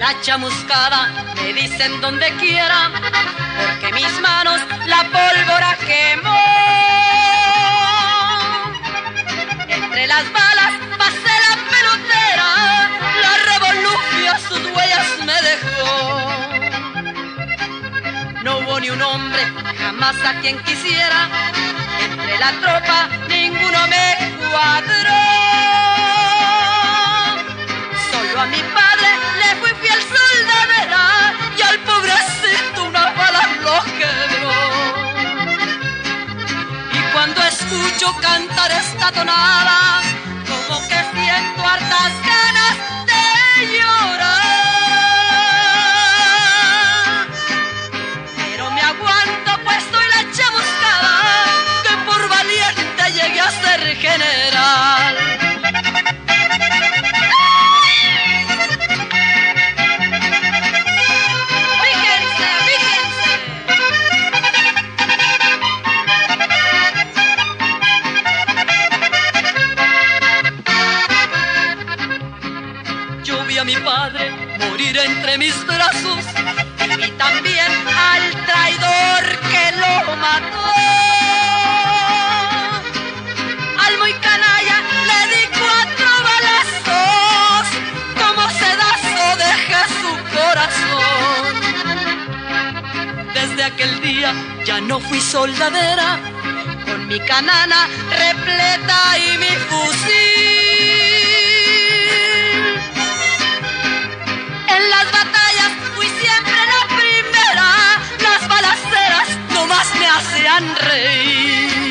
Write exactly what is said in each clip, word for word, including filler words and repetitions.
la chamuscada, me dicen donde quiera, porque mis manos la pólvora quemó. Entre las balas pasé la pelotera, la revolución sus huellas me dejó. No hubo ni un hombre jamás a quien quisiera, entre la tropa ninguno me cuadró. Solo a mi padre le fui fiel soldadera, y al pobrecito una bala lo quebró. Y cuando escucho cantar esta tonada, como que siento hartas ganas de llorar. Pero me aguanto, pues soy la chamuscada, que por valiente llegué a ser general. Fíjense, fíjense. Yo vi a mi padre morir entre mis brazos, y vi también al traidor que lo mató. Al muy canalla le di cuatro balazos, como sedazo dejé su corazón. Desde aquel día ya no fui soldadera, con mi canana repleta y mi fusil. En las batallas fui siempre la primera, las balaceras nomás me hacían reír.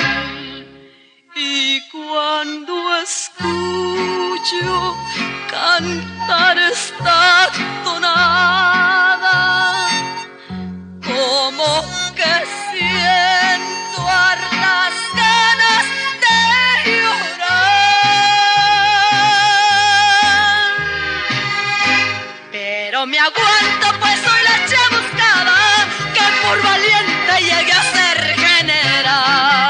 Y cuando escucho cantar esta tonada, como que siento hartas ganas de llorar. Pero me aguanto, pues soy la chamuscada, que por valiente llegué a ser general.